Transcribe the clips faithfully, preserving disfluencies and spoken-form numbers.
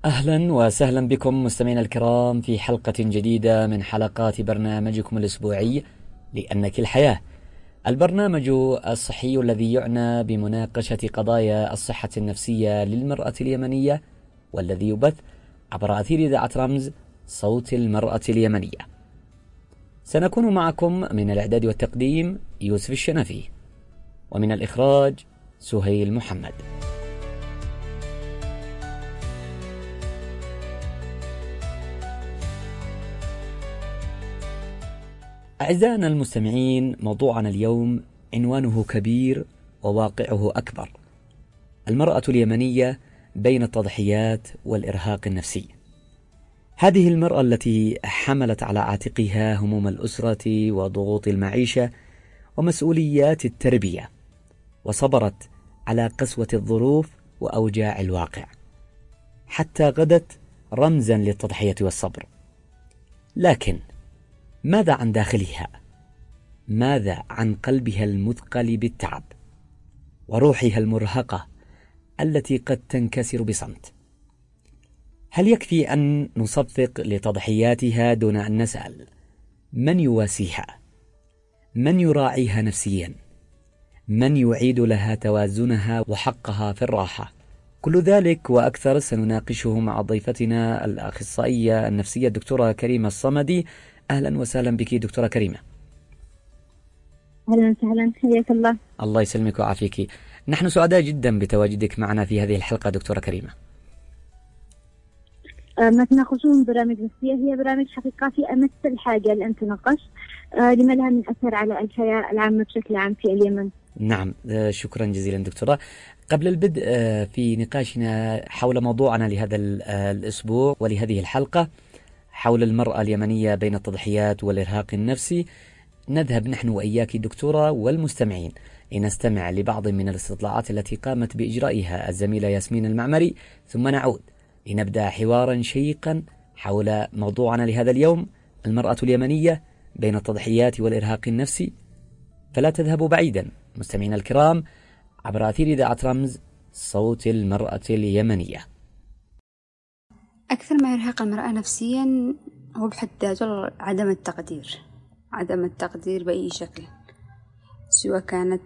أهلا وسهلا بكم مستمعينا الكرام في حلقة جديدة من حلقات برنامجكم الأسبوعي لأنك الحياة، البرنامج الصحي الذي يعنى بمناقشة قضايا الصحة النفسية للمرأة اليمنية، والذي يبث عبر أثير إذاعة رمز صوت المرأة اليمنية. سنكون معكم من الإعداد والتقديم يوسف الشنفي، ومن الإخراج سهيل محمد. أعزائنا المستمعين، موضوعنا اليوم عنوانه كبير وواقعه أكبر: المرأة اليمنية بين التضحيات والإرهاق النفسي. هذه المرأة التي حملت على عاتقها هموم الأسرة وضغوط المعيشة ومسؤوليات التربية، وصبرت على قسوة الظروف وأوجاع الواقع، حتى غدت رمزا للتضحية والصبر. لكن ماذا عن داخلها؟ ماذا عن قلبها المثقل بالتعب وروحها المرهقة التي قد تنكسر بصمت؟ هل يكفي أن نصفق لتضحياتها دون أن نسأل من يواسيها؟ من يراعيها نفسيا؟ من يعيد لها توازنها وحقها في الراحة؟ كل ذلك وأكثر سنناقشه مع ضيفتنا الأخصائية النفسية الدكتورة كريمة الصمدي. أهلا وسهلا بك دكتورة كريمة. أهلا وسهلا، حياك الله. الله يسلمك ويعافيك. نحن سعداء جدا بتواجدك معنا في هذه الحلقة دكتورة كريمة. ما تناقشون برامج نفسية هي برامج حقيقة في أمس الحاجة لأن تناقش لما لها من أثر على الحياة العامة بشكل عام في اليمن. نعم، شكرا جزيلا دكتورة. قبل البدء في نقاشنا حول موضوعنا لهذا الأسبوع ولهذه الحلقة حول المرأة اليمنية بين التضحيات والإرهاق النفسي، نذهب نحن وإياك دكتورة والمستمعين لنستمع لبعض من الاستطلاعات التي قامت بإجرائها الزميلة ياسمين المعمري، ثم نعود لنبدأ حوارا شيقا حول موضوعنا لهذا اليوم: المرأة اليمنية بين التضحيات والإرهاق النفسي. فلا تذهبوا بعيدا مستمعينا الكرام عبر أثير إذاعة رمز صوت المرأة اليمنية. أكثر ما يرهق المرأة نفسيا هو بحد ذاته عدم التقدير، عدم التقدير بأي شكل، سواء كانت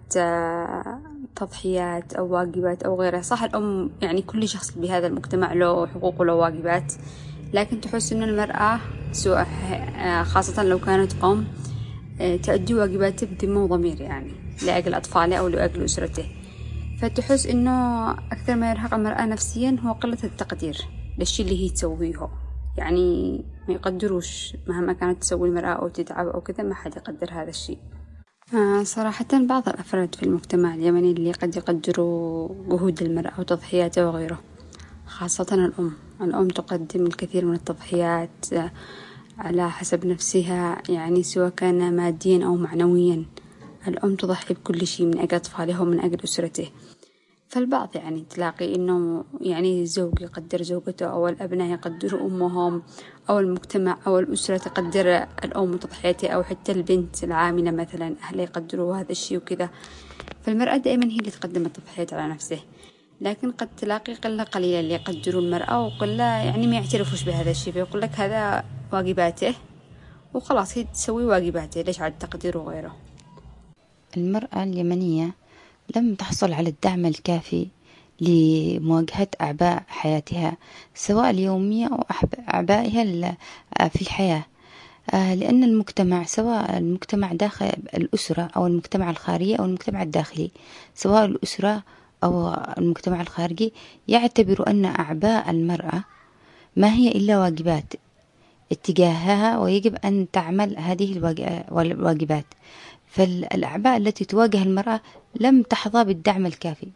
تضحيات أو واجبات أو غيرها. صح، الأم يعني كل شخص بهذا المجتمع له حقوق وله واجبات، لكن تحس أن المرأة سواء خاصة لو كانت أم تؤدي واجباتها بدم وضمير، يعني لأجل أطفاله أو لأجل أسرته. فتحس أنه أكثر ما يرهق المرأة نفسيا هو قلة التقدير للشيء اللي هي تسويه، يعني ما يقدروش مهما كانت تسوي المرأة أو تتعب أو كذا، ما حد يقدر هذا الشيء. آه صراحة بعض الأفراد في المجتمع اليمني اللي قد يقدروا جهود المرأة وتضحياتها وغيره، خاصة الأم. الأم تقدم الكثير من التضحيات على حسب نفسها، يعني سواء كان ماديا أو معنويا. الأم تضحي بكل شيء من أجل أطفالها ومن أجل أسرته. فالبعض يعني تلاقي إنه يعني الزوج يقدر زوجته أو الأبناء يقدروا أمهم أو المجتمع أو الأسرة تقدر الأم وتضحيتها، أو حتى البنت العاملة مثلا أهلها يقدروا هذا الشيء وكذا. فالمرأة دائما هي اللي تقدم التضحيات على نفسه، لكن قد تلاقي قلة قليلة اللي يقدروا المرأة وقلة يعني ما يعترفوش بهذا الشيء، فيقول لك هذا واجباته وخلاص هي تسوي واجباته، ليش على التقدير وغيره. المرأة اليمنية لم تحصل على الدعم الكافي لمواجهة أعباء حياتها، سواء اليومية أو أعبائها في الحياة، لأن المجتمع، سواء المجتمع داخل الأسرة أو المجتمع الخارجي أو المجتمع الداخلي، سواء الأسرة أو المجتمع الخارجي، يعتبر أن أعباء المرأة ما هي إلا واجبات اتجاهها، ويجب أن تعمل هذه الواجبات. فالأعباء التي تواجه المرأة لم تحظى بالدعم الكافي،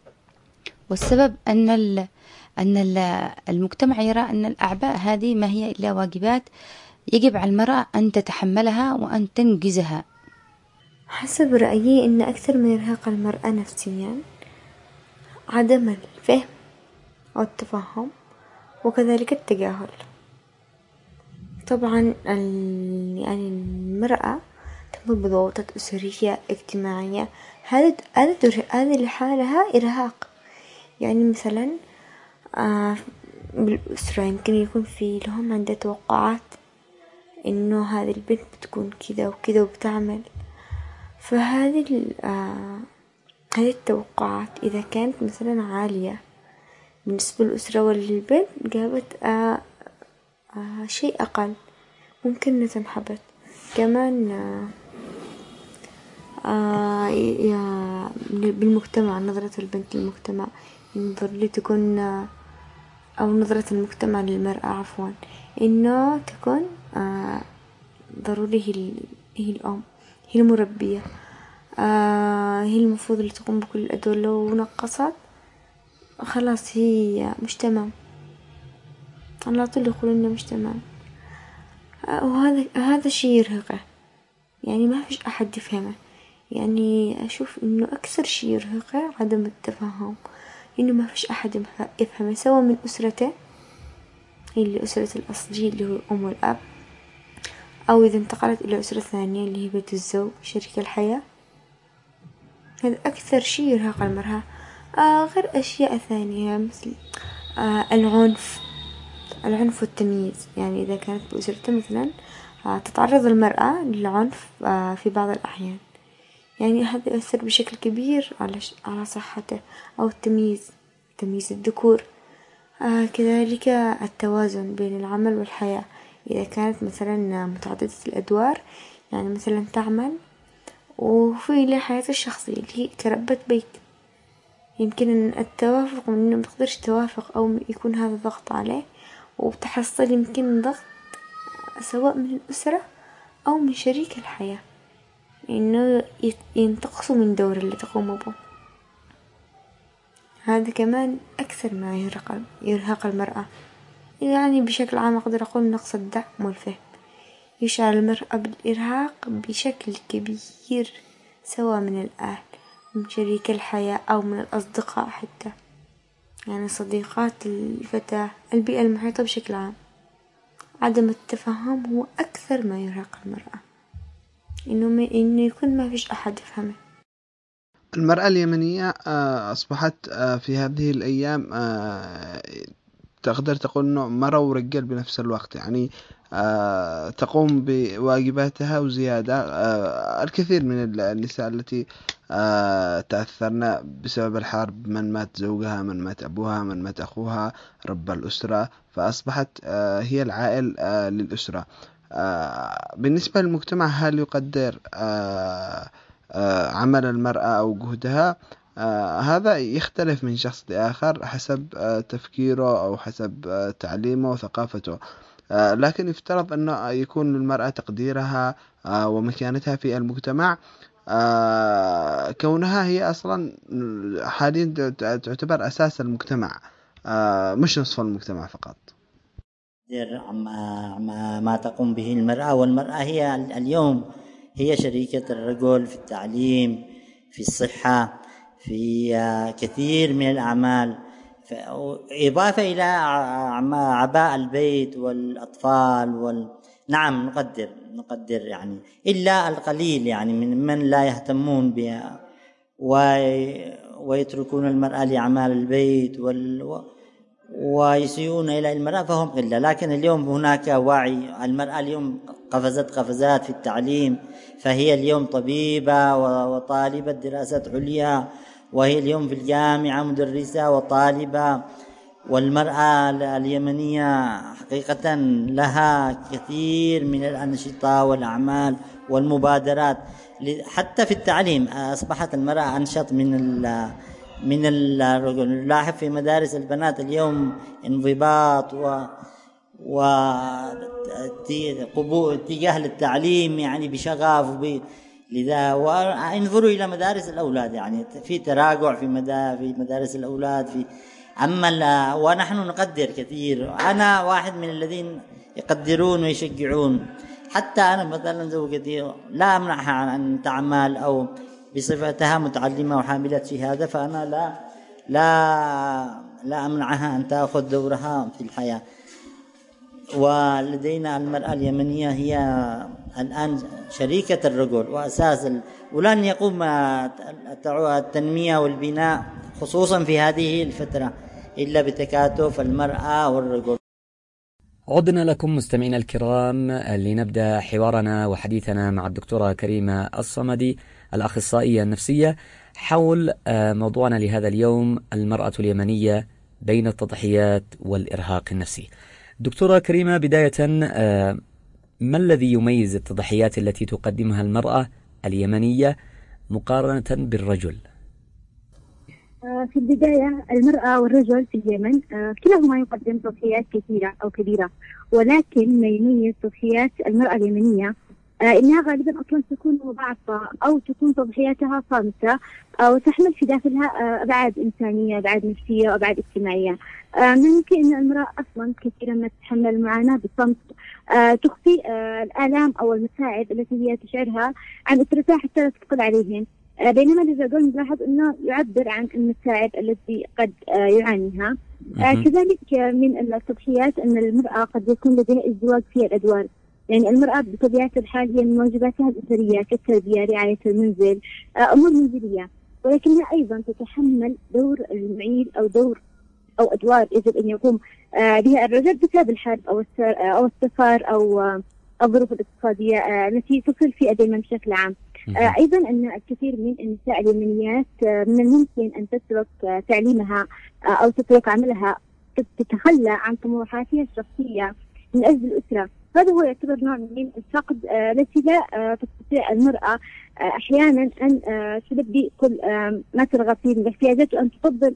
والسبب أن أن المجتمع يرى أن الأعباء هذه ما هي إلا واجبات يجب على المرأة أن تتحملها وأن تنجزها. حسب رأيي أن أكثر ما يرهق المرأة نفسيا عدم الفهم والتفهم، وكذلك التجاهل. طبعا يعني المرأة تمر بضغوطات أسرية اجتماعية، هذا هذا لحالها إرهاق. يعني مثلا بالأسرة يمكن يكون في لهم عنده توقعات إنه هذه البنت بتكون كذا وكذا وبتعمل. فهذه آه هذه التوقعات إذا كانت مثلا عالية بالنسبة للأسرة وللبنت جابت آه آه شيء أقل، ممكن إنها تنحبط. كمان آه آه يا بالمجتمع، نظرة البنت للمجتمع ينظر لي تكون آه أو نظرة المجتمع للمرأة عفوا إنه تكون آه ضروري هي, هي الأم، هي المربية، آه هي المفروض اللي تقوم بكل الأدوار. لو نقصت خلاص هي مش تمام، على طول يقولون مش تمام. آه وهذا هذا شيء يرهقه، يعني ما فيش أحد يفهمه. يعني أشوف إنه أكثر شيء يرهقه عدم التفاهم، إنه ما فيش أحد يفهمه سواء من أسرته اللي أسرة الأصلية اللي هو الأم والأب، أو إذا انتقلت إلى أسرة ثانية اللي هي بيت الزوج شريك الحياة. هذا أكثر شيء يرهق المرأة. آه غير أشياء ثانية مثل آه العنف العنف والتمييز. يعني إذا كانت بأسرته مثلا آه تتعرض المرأة للعنف آه في بعض الأحيان، يعني هذا يؤثر بشكل كبير على على صحته. أو التمييز تمييز الذكور. آه كذلك التوازن بين العمل والحياة، إذا كانت مثلا متعددة الأدوار، يعني مثلا تعمل وفي لها حياتها الشخصية اللي هي كربة بيت، يمكن أن التوافق من إنه متقدرش توافق أو يكون هذا ضغط عليه، وبتحصل يمكن ضغط سواء من الأسرة أو من شريك الحياة إنه ينتقصوا من دور اللي تقوم به. هذا كمان أكثر ما يرهق يرهق المرأة. يعني بشكل عام أقدر أقول نقص الدعم والفهم يشعر المرأة بالإرهاق بشكل كبير، سواء من الأهل، من شريك الحياة، أو من الأصدقاء حتى، يعني صديقات الفتاة، البيئة المحيطة بشكل عام. عدم التفاهم هو أكثر ما يرهق المرأة، إنه ما إنه يكون ما فيش أحد يفهمه. المرأة اليمنية أصبحت في هذه الأيام تقدر تقول إنه مرأة ورجال بنفس الوقت، يعني تقوم بواجباتها وزيادة. الكثير من النساء التي تأثرن بسبب الحرب، من مات زوجها، من مات أبوها، من مات أخوها، رب الأسرة، فأصبحت هي العائل للأسرة. بالنسبة للمجتمع، هل يقدر عمل المرأة أو جهدها؟ آه هذا يختلف من شخص لآخر حسب آه تفكيره أو حسب آه تعليمه وثقافته. آه لكن يفترض أن يكون للمرأة تقديرها آه ومكانتها في المجتمع، آه كونها هي أصلا حاليا تعتبر أساس المجتمع، آه مش نصف المجتمع فقط. ما تقوم به المرأة، والمرأة هي اليوم هي شريكة الرجل في التعليم، في الصحة، في كثير من الأعمال، إضافة إلى عباء البيت والأطفال وال... نعم نقدر نقدر يعني إلا القليل يعني من من لا يهتمون بها وي... ويتركون المرأة لأعمال البيت وال... ويسيئون إلى المرأة، فهم قلة. لكن اليوم هناك وعي، المرأة اليوم قفزت قفزات في التعليم، فهي اليوم طبيبة وطالبة دراسات عليا، وهي اليوم في الجامعة مدرسة وطالبة. والمرأة اليمنية حقيقة لها كثير من الأنشطة والأعمال والمبادرات، حتى في التعليم أصبحت المرأة أنشط من ال من الرجل. نلاحظ في مدارس البنات اليوم انضباط و وقبول اتجاه للتعليم يعني بشغف وب... لذا. وانظروا إلى مدارس الأولاد، يعني في تراجع في مدى في مدارس الأولاد في أما ونحن نقدر كثير. أنا واحد من الذين يقدرون ويشجعون، حتى أنا مثلا زوجتي لا أمنعها عن أن تعمل أو بصفتها متعلمة وحاملة شهادة، فأنا لا لا لا أمنعها أن تأخذ دورها في الحياة. ولدينا المرأة اليمنية هي الآن شريكة الرجل وأساس ال... ولن يقوم التنمية والبناء خصوصا في هذه الفترة إلا بتكاتف المرأة والرجل. عدنا لكم مستمعينا الكرام لنبدأ حوارنا وحديثنا مع الدكتورة كريمة الصمدي الأخصائية النفسية حول موضوعنا لهذا اليوم: المرأة اليمنية بين التضحيات والإرهاق النفسي. دكتورة كريمة، بداية ما الذي يميز التضحيات التي تقدمها المرأة اليمنية مقارنة بالرجل؟ في البداية المرأة والرجل في اليمن كلاهما يقدم تضحيات كثيرة أو كبيرة، ولكن ما يميز تضحيات المرأة اليمنية إنها غالبا أصلا تكون مضاعفة أو تكون تضحياتها صامتة أو تحمل في داخلها أبعاد إنسانية، أبعاد نفسية وأبعاد اجتماعية. من الممكن أن المرأة أصلا كثيرا ما تتحمل المعاناة بالصمت، تخفي الآلام أو المتاعب التي هي تشعرها عن أسرتها حتى لا تثقل عليهم، بينما الرجل نلاحظ أنه يعبر عن المتاعب التي قد يعانيها. كذلك من التضحيات أن المرأة قد يكون لديها ازدواج في الأدوار، يعني المرأة بطبيعة الحال هي من واجباتها الأسرية كالتربية، رعاية المنزل، أمور منزلية، ولكنها أيضا تتحمل دور المعيل أو دور أو أدوار يجب أن يقوم بها الرجل بسبب الحرب أو أو السفر أو الظروف الاقتصادية التي تصل في اليمن بشكل عام. أيضا أن الكثير من النساء اليمنيات من الممكن أن تترك تعليمها أو تترك عملها، تتخلى عن طموحاتها الشخصية من أجل الأسرة. هذا هو يعتبر نوع من الفقد التي لا تستطيع المرأة أحيانا أن تلبي كل ما ترغب فيه من الاحتياجات، وأن تفضل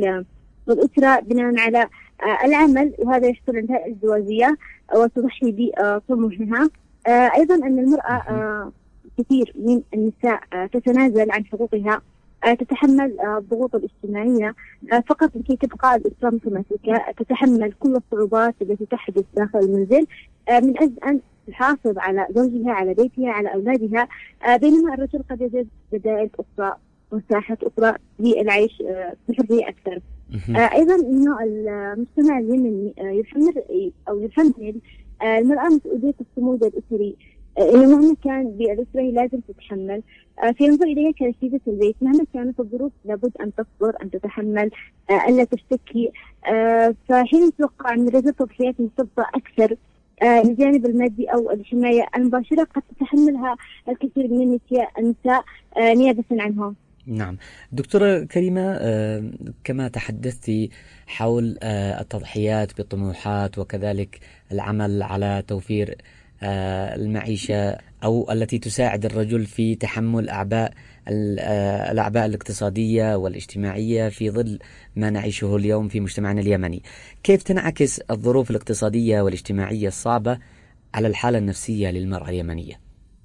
الأسرة بناء على العمل، وهذا يحصل عندها الازدواجية وتضحي بطموحها. أيضا أن المرأة كثير من النساء تتنازل عن حقوقها، تتحمل الضغوط الاجتماعية فقط لكي تبقى الأسرة متماسكة، تتحمل كل الصعوبات التي تحدث داخل المنزل من أجل أن تحافظ على زوجها، على بيتها، على أولادها، بينما الرجل قد يجد بدائل أخرى، مساحة أخرى للعيش بحرية أكثر. أيضا أنه المجتمع اليمني يحمل أو يحمل المرأة مسؤولية الصمود الأسري، مهما كان بالأسرة لازم تتحمل، فينظر إليها كرشيدة البيت مهما كانت الظروف، لابد أن تصبر، أن تتحمل، ألا تشتكي. فحين يتوقع من الرجل تضحيات مرتبطة أكثر الجانب المادي أو الحماية المباشرة، قد تتحملها الكثير من النساء النساء نيابة عنهم. نعم دكتورة كريمة، كما تحدثتي حول التضحيات بالطموحات وكذلك العمل على توفير المعيشة أو التي تساعد الرجل في تحمل أعباء الأعباء الاقتصادية والاجتماعية في ظل ما نعيشه اليوم في مجتمعنا اليمني، كيف تنعكس الظروف الاقتصادية والاجتماعية الصعبة على الحالة النفسية للمرأة اليمنية؟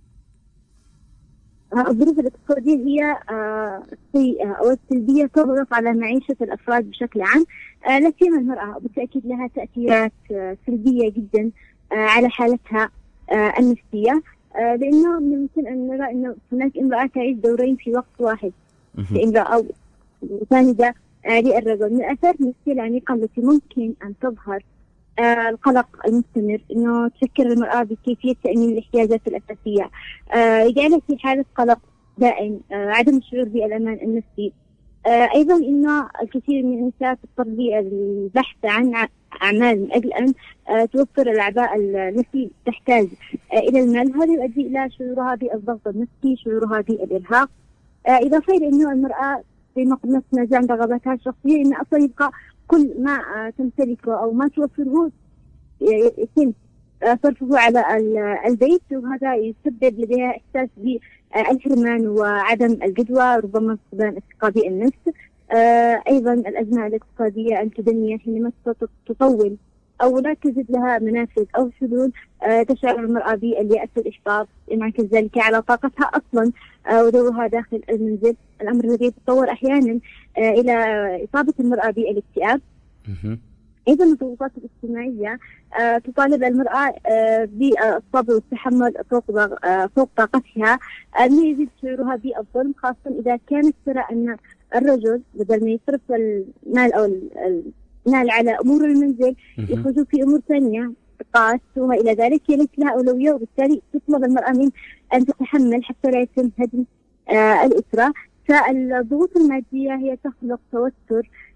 الظروف الاقتصادية هي السيئة أو السلبية تضغط على معيشة الأفراد بشكل عام، لا سيما المرأة، وبالتأكيد لها تأثيرات سلبية جدا على حالتها النفسية، لأنه من الممكن أن نرى أن هناك امرأة تعيش دورين في وقت واحد، امرأة أو مساندة للرجل. من الآثار النفسية العميقة التي ممكن أن تظهر القلق المستمر، أنه تفكر المرأة بكيفية تأمين الاحتياجات الأساسية، يجعلها في حالة قلق دائم، عدم الشعور بالأمان النفسي. أيضا أن الكثير من النساء تضطر للبحث عن أعمال من أجل أن توفر الأعباء التي تحتاج إلى المال، هذا يؤدي إلى شعورها بالضغط النفسي، شعورها بالإرهاق، إضافة إلى أنه المرأة في مقدمة نجاح رغباتها الشخصية، إن أصلا يبقى كل ما تمتلكه أو ما توفره يتم صرفه على البيت، وهذا يسبب لديها إحساس بالحرمان وعدم الجدوى، ربما فقدان الثقة بالنفس. أيضا الأزمة الاقتصادية المتدنية حينما تطول أو لا تجد لها منافذ أو حلول، تشعر المرأة باليأس والإحباط، انعكس ذلك على طاقتها أصلا ودورها داخل المنزل، الأمر الذي يتطور أحيانا إلى إصابة المرأة بالاكتئاب. أيضا الضغوطات الاجتماعية تطالب المرأة بالصبر والتحمل فوق فوق طاقتها، ما يزيد شعورها بالظلم، خاصة إذا كانت ترى أن الرجل بدل ما يصرف المال أو المال على أمور المنزل يخرجوا في أمور ثانية، طاقات وما إلى ذلك، هي ليست لها أولوية، وبالتالي تطلب المرأة من أن تتحمل حتى لا يتم هدم الأسرة. فالضغوط المادية هي تخلق توتر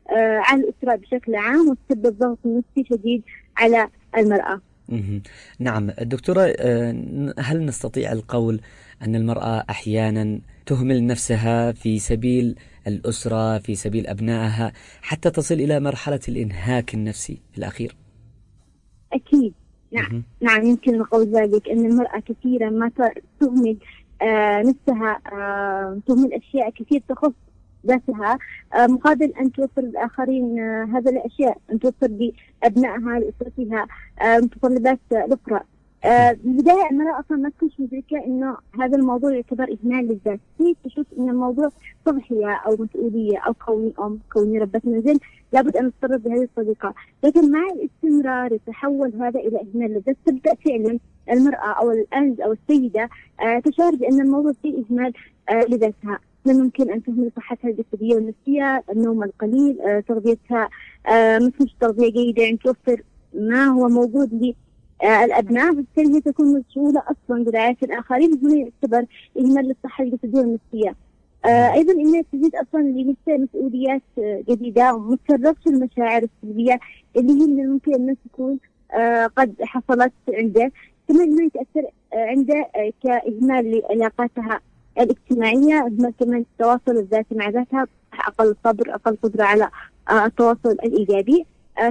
على الأسرة بشكل عام، وتسبب ضغط نفسي شديد على المرأة. نعم دكتورة، هل نستطيع القول أن المرأة أحيانا تهمل نفسها في سبيل الأسرة، في سبيل أبنائها، حتى تصل إلى مرحلة الإنهاك النفسي في الأخير؟ أكيد نعم. نعم يمكن نقول ذلك، أن المرأة كثيرا ما تهمل آه نفسها، آه تهمل أشياء كثير تخص ذاتها آه مقابل أن توفر الآخرين آه هذه الأشياء، أن توفر لأبنائها لأسرتها آه متطلبات الأخرى. آه بالبداية المرأة أصلا ما تكونش مدركة إنه هذا الموضوع يعتبر إهمال للذات، هي تشوف إن الموضوع تضحية أو مسؤولية أو كوني أم كوني ربة منزل لابد أن تتصرف بهذه الطريقة، لكن مع الاستمرار يتحول هذا إلى إهمال للذات. تبدأ فعلا المرأة أو الأنثى أو السيدة آه تشعر بأن الموضوع فيه إهمال آه لذاتها. ممكن أن تهمل صحتها الجسدية والنفسية، النوم القليل، آه تغذيتها آه مثل تغذية جيدة، يعني توفر ما هو موجود لي آه الأبناء، بالتالي هي تكون مسؤولة أصلا برعاية الآخرين، هنا يعتبر إهمال للصحة الجسدية والنفسية. آه أيضا إنها تزيد أصلا لنفسها مسؤوليات آه جديدة، وما تتصرفش المشاعر السلبية اللي هي من الممكن أن تكون آه قد حصلت عنده. كمان إنه يتأثر آه عنده آه كإهمال لعلاقاتها الاجتماعية، إهمال كمان التواصل الذاتي مع ذاتها، أقل صبر، أقل قدرة على آه التواصل الإيجابي.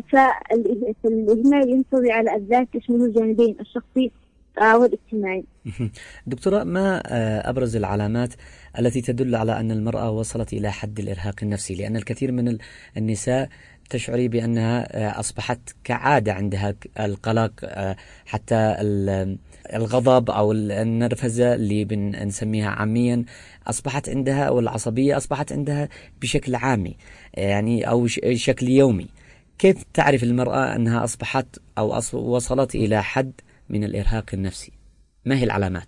فالإهمال ينطوي على الذات يشمل الجانبين الشخصي والاجتماعي. دكتورة، ما أبرز العلامات التي تدل على أن المرأة وصلت إلى حد الإرهاق النفسي؟ لأن الكثير من النساء تشعري بأنها أصبحت كعادة عندها القلق، حتى الغضب أو النرفزة اللي بنسميها عاميا أصبحت عندها، والعصبية أصبحت عندها بشكل عامي يعني أو شكل يومي. كيف تعرف المرأة أنها أصبحت أو وصلت إلى حد من الإرهاق النفسي؟ ما هي العلامات؟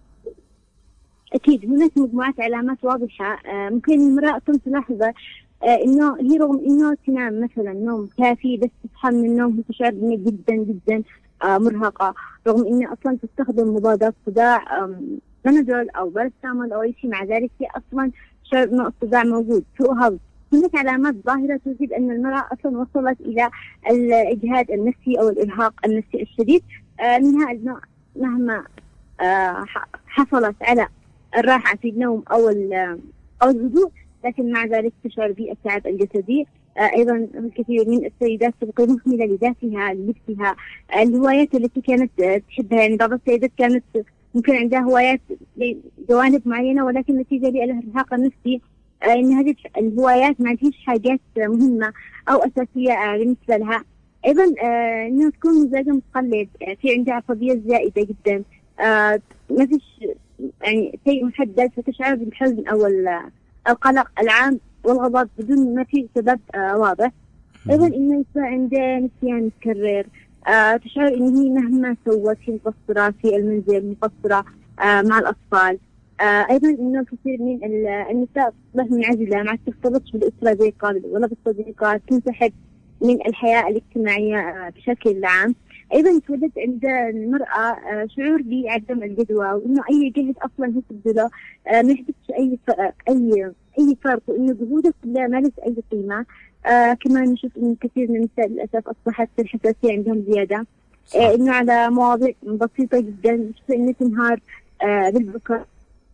أكيد هناك مجموعة علامات واضحة. ممكن المرأة تلاحظ إنه هي رغم إنه تنام مثلا نوم كافي، بس تصحى من النوم تشعر إنها جدا جدا مرهقة، رغم إنها أصلا تستخدم مضادات صداع بنادول أو بارستامول أو أي شيء، مع ذلك هي أصلا تشعر إنه الصداع موجود، سوء هضم. هناك علامات ظاهرة تفيد أن المرأة أصلا وصلت إلى الإجهاد النفسي أو الإرهاق النفسي الشديد. آه منها أنه مهما آه حصلت على الراحة في النوم أو أو الهدوء، لكن مع ذلك تشعر بالتعب الجسدي. آه أيضا الكثير من السيدات تبقى مهملة لذاتها، لنفسها، آه الهوايات التي كانت تحبها. يعني بعض السيدات كانت ممكن عندها هوايات لجوانب معينة، ولكن نتيجة للإرهاق النفسي آه إن هذه الهوايات ما عندهاش حاجات مهمة أو أساسية آه بالنسبة لها. أيضا آه إنها تكون مزاجها متقلب، آه في عندها عصبية زائدة جدا، آه ما فيش يعني شيء محدد، فتشعر بالحزن أو القلق العام والغضب بدون ما في سبب آه واضح. أيضا إنه يصير عندها نسيان متكرر، آه تشعر إن هي مهما سوت هي مقصرة في المنزل، مقصرة آه مع الأطفال. آه أيضا إنه الكثير من النساء تصبح منعزلة، ما ترتبطش بالأسرة زي قبل ولا بالصديقات، تنسحب من الحياة الاجتماعية آه بشكل عام. أيضا يتولد عند المرأة آه شعور بعدم الجدوى، وإنه أي جهد أصلا هي تبذله آه ما يحدثش أي أي أي فرق، وإنه جهودها كلها ما لها أي قيمة. آه كمان نشوف إن كثير من النساء للأسف أصبحت الحساسية عندهم زيادة، آه إنه على مواضيع بسيطة جدا نشوف إنها تنهار آه بالبكاء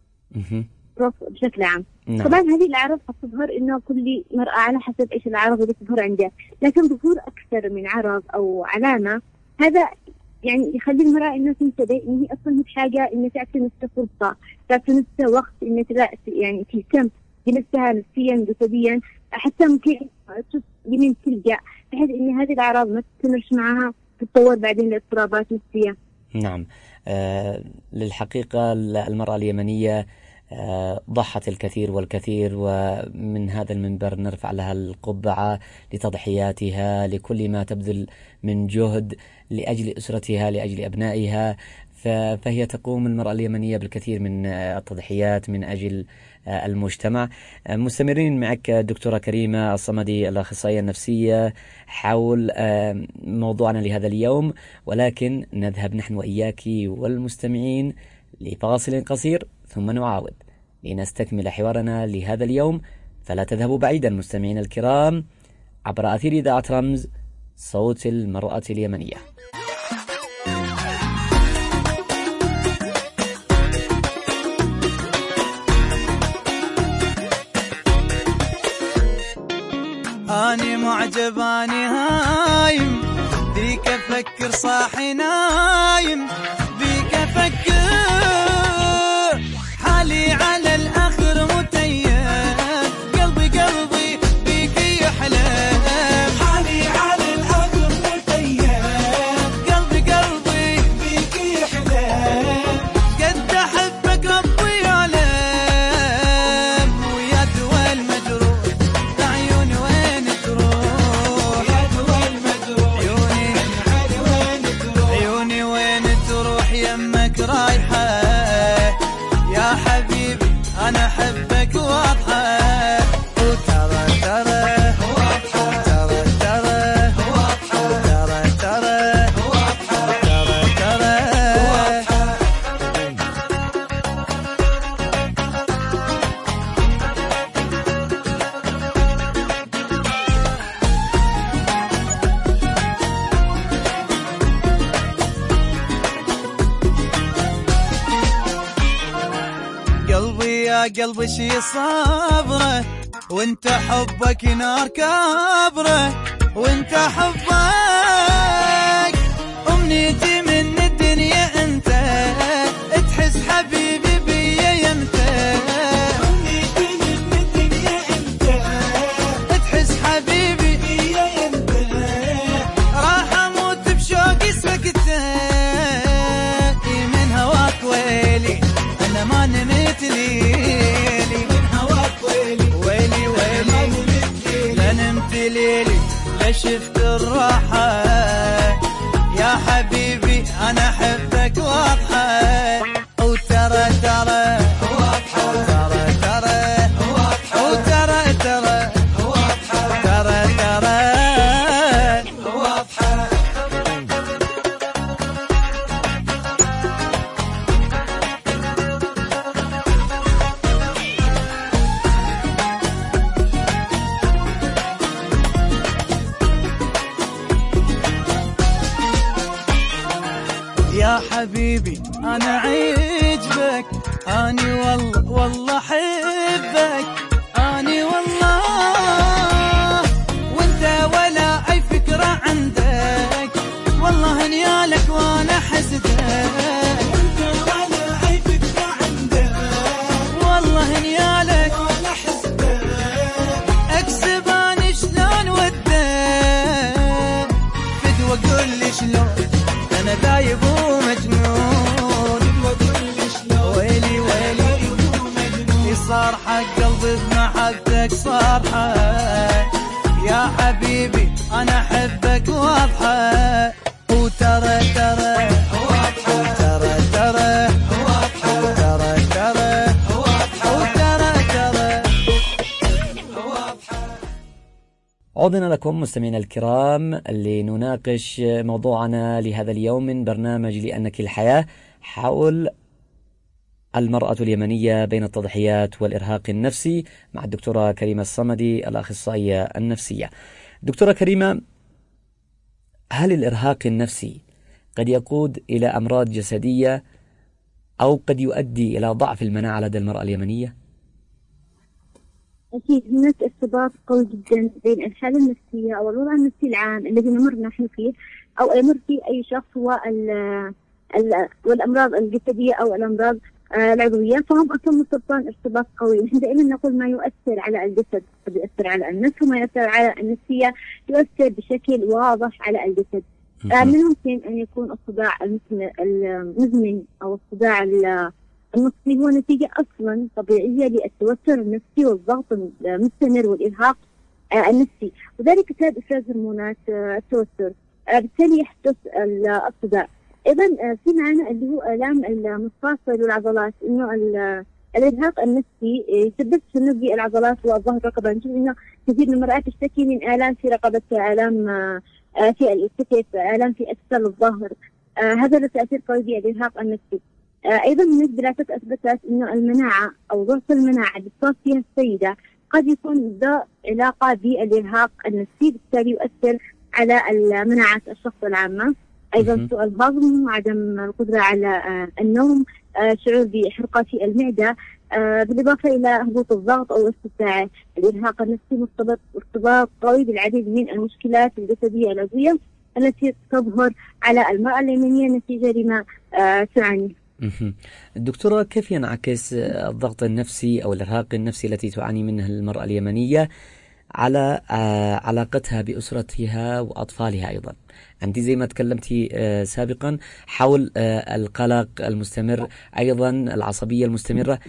بشكل عام. نعم. طبعا هذه الأعراض تظهر إنه كل مرأة على حسب إيش الأعراض اللي تظهر عندها، لكن ظهور أكثر من عرض أو علامة هذا يعني يخلي المرأة إنه تنتبه إن هي أصلا مش حاجة إنها تعطي نفسها فرصة، تعطي نفسها وقت إنها يعني تهتم بنفسها نفسيا جسديا، حتى ممكن تشوف لمن تلجأ، بحيث إن هذه الأعراض ما تستمرش معها تتطور بعدين لاضطرابات نفسية. نعم. آه للحقيقة المرأة اليمنية آه ضحت الكثير والكثير، ومن هذا المنبر نرفع لها القبعة لتضحياتها، لكل ما تبذل من جهد لأجل أسرتها، لأجل أبنائها. فهي تقوم المرأة اليمنية بالكثير من التضحيات من أجل المجتمع. مستمرين معك دكتورة كريمة الصمدي الأخصائية النفسية حول موضوعنا لهذا اليوم، ولكن نذهب نحن وإياك والمستمعين لفاصل قصير ثم نعاود لنستكمل حوارنا لهذا اليوم. فلا تذهبوا بعيدا مستمعين الكرام، عبر أثير إذاعة رمز صوت المرأة اليمنية. أني معجب أني هايم بيك أفكر صاحي نايم بيك أفكر حالي على الآخر متيم قلبي قلبي بيك يحلم حالي على الآخر متيم قلبي قلبي بيك يحلم قد أحبك ربي يعلم ويا دوا المجروح عيوني وين تروح يا دوا المجروح عيوني عيوني وين تروح يمك رايحة يا حبيبي أنا أحبك واضحة وترى ترى واضحة ترى ترى واضحة ترى ترى واضحة ترى ترى واضحة. قلبي يا قلبي شي صبره وانت حبك نار كبره وانت حبك امنيتي من الدنيا انت تحس حبيبي بيا يمتى امنيتي من الدنيا انت تحس حبيبي بيا يمتى راح اموت بشوق سكتك من هواك ويلي انا ما نمت ليلي من هواك ويلي ويلي ويلي لا نمت ليلي لا شفت الراحة يا حبيبي أنا أحبك واضحة وترى ترى واضحة ترى ترى واضحة وترى ترى واضحة ترى ترى واضحة. يا حبيبي أنا عجبك أني والله والله حبك أني والله وانت ولا أي فكرة عندك والله نيالك وأنا حسدك وانت ولا أي فكرة عندك والله نيالك وأنا حسدك أكسب أنا شلون ودك فدوى قول لي شلون أنا دايب ومجنون ويلي ويلي صار حق قلبي بمحبتك صار حق يا حبيبي أنا أحبك واضحة وترى ترى واضحة ترى ترى واضحة ترى ترى واضحة وترى ترى واضحة. عودنا لكم مستمعينا الكرام لنناقش موضوعنا لهذا اليوم من برنامج لأنك الحياة حول المرأة اليمنية بين التضحيات والإرهاق النفسي مع الدكتورة كريمة الصمدي الأخصائية النفسية. دكتورة كريمة، هل الإرهاق النفسي قد يقود إلى أمراض جسدية أو قد يؤدي إلى ضعف المناعة لدى المرأة اليمنية؟ أكيد هناك ارتباط قوي جدا بين الحالة النفسية أو الوضع النفسي العام الذي نمر نحن فيه أو يمر فيه أي شخص والأمراض الجسدية أو الأمراض العضوية، فهم أصلا مرتبطان ارتباط قوي. نحن دائما نقول ما يؤثر على الجسد قد يؤثر على النفس وما يؤثر على النفسية يؤثر بشكل واضح على الجسد. من الممكن أن يكون الصداع المزمن أو الصداع النصفي هو نتيجة أصلا طبيعية للتوتر النفسي والضغط المستمر والإرهاق النفسي، وذلك بسبب إفراز هرمونات التوتر، بالتالي يحدث الصداع. أيضا في معنا اللي هو آلام المفاصل والعضلات، إنه الإرهاق النفسي يسبب تشنج العضلات والظهر والرقبة. نشوف إنه كثير من المرأة تشتكي من آلام في رقبتها، آلام في الكتف، آلام في أسفل الظهر. هذا له تأثير قوي بالإرهاق النفسي. أيضا هناك دراسات أثبتت إنه المناعة أو ضعف المناعة اللي تصاب فيها السيدة قد يكون ذا علاقة بالإرهاق النفسي، بالتالي يؤثر على مناعة الشخص العامة. أيضا سوء الهضم، عدم القدرة على النوم، شعور بحرقة في المعدة، بالإضافة إلى هبوط الضغط أو ارتفاع. الإرهاق النفسي مرتبط ارتباط قوي بالعديد من المشكلات الجسدية العضوية التي تظهر على المرأة اليمنية نتيجة لما تعاني. دكتورة، كيف ينعكس الضغط النفسي أو الإرهاق النفسي التي تعاني منه المرأة اليمنية على علاقتها بأسرتها وأطفالها؟ أيضا أنت زي ما تكلمتي سابقا حول القلق المستمر، أيضا العصبية المستمرة،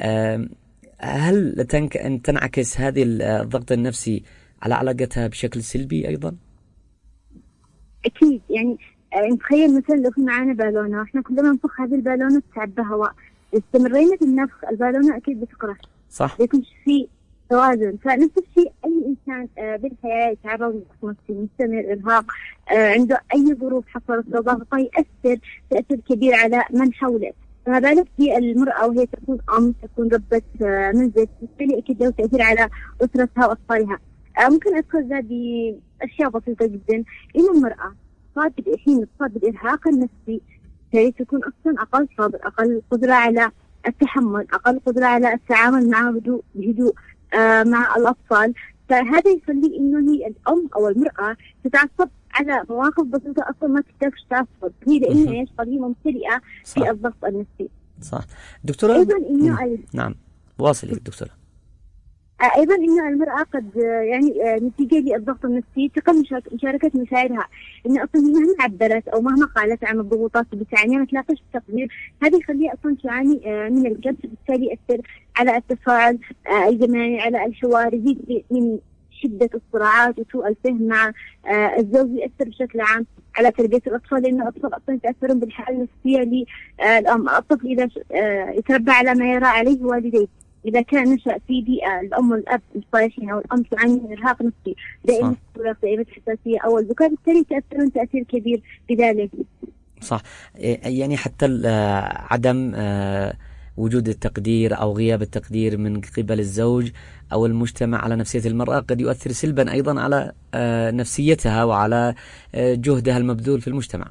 هل تنعكس هذه الضغط النفسي على علاقتها بشكل سلبي أيضا؟ أكيد. يعني نتخيل مثلا لو في معانا بالونة، احنا كلما نفخ هذه البالونة تتعبى هواء، استمرينا في النفخ البالونة أكيد بتقرح. صح. بيكون في توازن. فنفس الشيء أي إنسان بالحياة يتعرض لضغط نفسي مستمر، إرهاق، عنده أي ظروف حصلت له ضغطة، يأثر تأثير كبير على من حوله. فما بالك بالمرأة وهي تكون أم، تكون ربة منزل، بالتالي أكيد له تأثير على أسرتها وأطفالها. ممكن أذكر ذا بأشياء بسيطة جدا، إنه المرأة صاد حين تصاب بالإرهاق النفسي هي تكون أصلا أقل صبر، أقل قدرة على التحمل، أقل قدرة على التعامل مع هدوء بهدوء آه مع الأطفال. فهذا يخلي إنه هي الأم أو المرأة تتعصب على مواقف بسيطة أصلا ما تحتاجش تعصب، هي لأنه إيش قضية ممتلئة في الضغط النفسي. صح دكتورة. أيضا إنه نعم واصلي دكتورة. أيضا إن المرأة قد يعني نتيجة للضغط النفسي تقل مشاركة مشاعرها، إن أصلا مهما عبرت أو مهما قالت عن الضغوطات اللي بتعانيها ما تلاقيش التقدير، هذا يخليها أصلا تعاني من الكبت، بالتالي يأثر على التفاعل الجماعي، على الحوار، يزيد من شدة الصراعات وسوء الفهم مع الزوج، يأثر بشكل عام على تربية الأطفال، لأن الأطفال أصلا يتأثرون بالحالة النفسية للأم. الطفل إذا يتربى على ما يرى عليه والديه، إذا كان نشأ في بيئة الأم والأب الصالحين أو الأم تعاني من إرهاق نفسي دائما، دائما حساسية أو البكاء، بالتالي تأثرون تأثير كبير بذلك. صح. يعني حتى عدم وجود التقدير أو غياب التقدير من قبل الزوج أو المجتمع على نفسية المرأة قد يؤثر سلبا أيضا على نفسيتها وعلى جهدها المبذول في المجتمع.